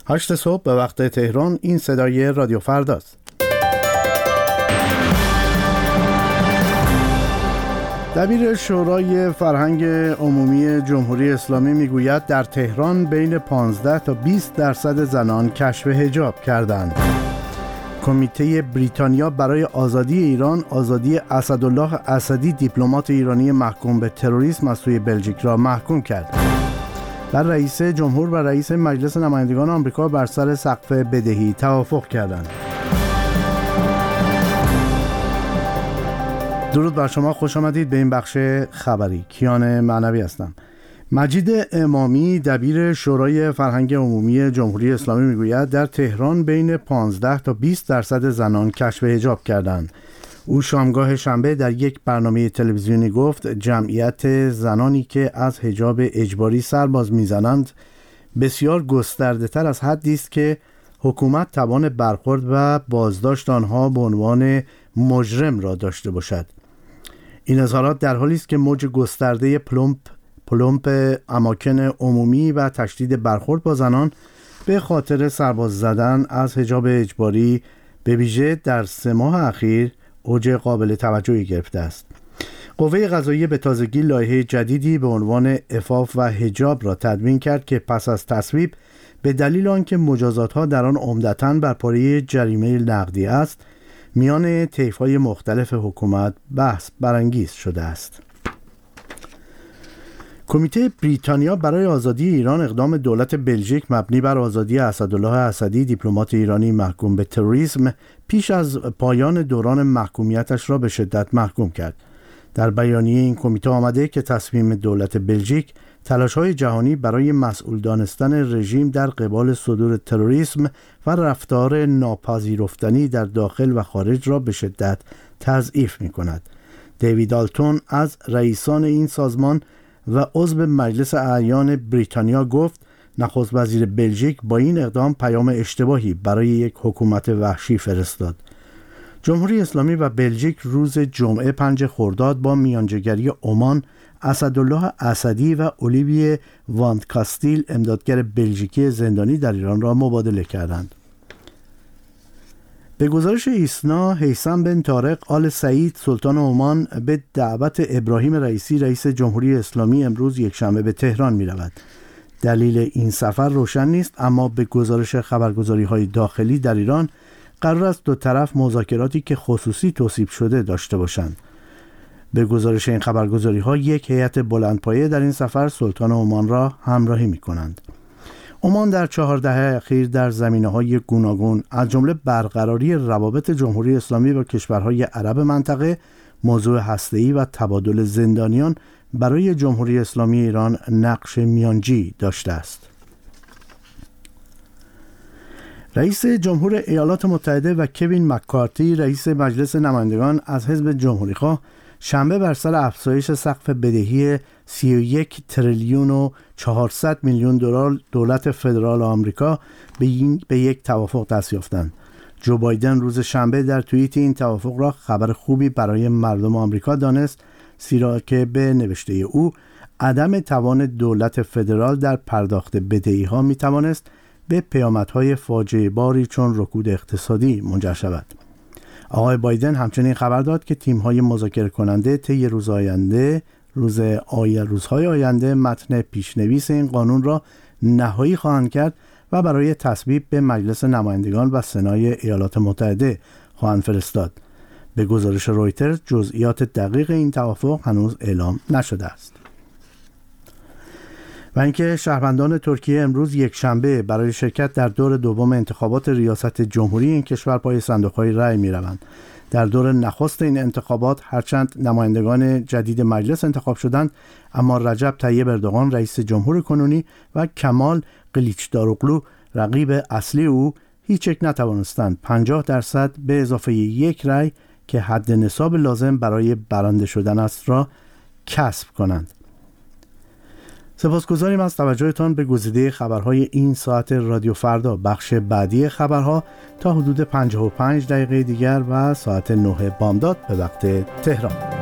8 صبح به وقت تهران. این صدای رادیو فرداست. دبیر شورای فرهنگ عمومی جمهوری اسلامی میگوید در تهران بین 15 تا 20% زنان کشف حجاب کردند. کمیته بریتانیا برای آزادی ایران آزادی اسدالله اسدی دیپلمات ایرانی محکوم به تروریسم از سوی بلژیک را محکوم کرد. و رئیس جمهور و رئیس مجلس نمایندگان آمریکا بر سر سقف بدهی توافق کردند. درود بر شما، خوش آمدید به این بخش خبری. کیان معنوی هستم. مجید امامی دبیر شورای فرهنگ عمومی جمهوری اسلامی میگوید در تهران بین 15 تا 20% زنان کشف حجاب کردند. او شامگاه شنبه در یک برنامه تلویزیونی گفت جمعیت زنانی که از حجاب اجباری سر باز میزنند بسیار گسترده تر از حدی است که حکومت توان برخورد و بازداشت آنها به عنوان مجرم را داشته باشد. این اظهارات در حالی است که موج گسترده پلمپ اماکن عمومی و تشدید برخورد با زنان به خاطر سرباز زدن از حجاب اجباری به ویژه در 3 ماه اخیر اوج قابل توجهی گرفته است. قوه قضاییه به تازگی لایحه جدیدی به عنوان عفاف و حجاب را تدوین کرد که پس از تصویب به دلیل آنکه مجازات‌ها در آن عمدتاً بر پایه جریمه نقدی است، میان طیف‌های مختلف حکومت بحث برانگیز شده است. کمیته بریتانیا برای آزادی ایران اقدام دولت بلژیک مبنی بر آزادی اسدالله اسدی دیپلمات ایرانی محکوم به تروریسم پیش از پایان دوران محکومیتش را به شدت محکوم کرد. در بیانیه این کمیته آمده که تصمیم دولت بلژیک تلاش‌های جهانی برای مسئول دانستن رژیم در قبال صدور تروریسم و رفتار ناپذیرفتنی در داخل و خارج را به شدت تضعیف می‌کند. دیوید آلتون از رئیسان این سازمان و عضو مجلس اعیان بریتانیا گفت نخست وزیر بلژیک با این اقدام پیام اشتباهی برای یک حکومت وحشی فرستاد. جمهوری اسلامی و بلژیک روز جمعه 5 خرداد با میانجیگری عمان اسدالله اسدی و اولیویه واند کاستیل امدادگر بلژیکی زندانی در ایران را مبادله کردند. به گزارش ایسنا، هیثم بن طارق آل سعید سلطان عمان به دعوت ابراهیم رئیسی رئیس جمهوری اسلامی امروز یکشنبه به تهران می رود. دلیل این سفر روشن نیست، اما به گزارش خبرگزاری‌های داخلی در ایران قرار است دو طرف مذاکراتی که خصوصی توصیف شده داشته باشند. به گزارش این خبرگزاری‌ها یک هیئت بلندپایه در این سفر سلطان عمان را همراهی می‌کنند. عمان در 4 دهه اخیر در زمینه‌های گوناگون از جمله برقراری روابط جمهوری اسلامی با کشورهای عرب منطقه، موضوع هسته‌ای و تبادل زندانیان برای جمهوری اسلامی ایران نقش میانجی داشته است. رئیس جمهور ایالات متحده و کوین مکارتی رئیس مجلس نمایندگان از حزب جمهوری‌خواه شنبه بر سر افزایش سقف بدهی 31 تریلیون و 400 میلیون دلار دولت فدرال آمریکا به یک توافق دست یافتند. جو بایدن روز شنبه در توییت این توافق را خبر خوبی برای مردم آمریکا دانست، زیرا که به نوشته او عدم توان دولت فدرال در پرداخت بدهی‌ها می‌توانست به پیامدهای فاجعه باری چون رکود اقتصادی منجر شود. آقای بایدن همچنین خبر داد که تیم‌های مذاکره کننده طی روزهای آینده متن پیشنویس این قانون را نهایی خواهند کرد و برای تصویب به مجلس نمایندگان و سنای ایالات متحده خواهند فرستاد. به گزارش رویترز جزئیات دقیق این توافق هنوز اعلام نشده است. و اینکه شهروندان ترکیه امروز یکشنبه برای شرکت در دور دوم انتخابات ریاست جمهوری این کشور پای صندوق‌های رای می‌روند. در دور نخست این انتخابات هرچند نمایندگان جدید مجلس انتخاب شدند، اما رجب طیب اردوغان رئیس جمهور کنونی و کمال کلیچداروغلو رقیب اصلی او هیچ یک نتوانستند 50% به اضافه 1 رای که حد نصاب لازم برای برنده شدن است را کسب کنند. سپاسگزاریم از توجهتان به گزیده خبرهای این ساعت رادیو فردا. بخش بعدی خبرها تا حدود 55 دقیقه دیگر و ساعت 9 بامداد به وقت تهران.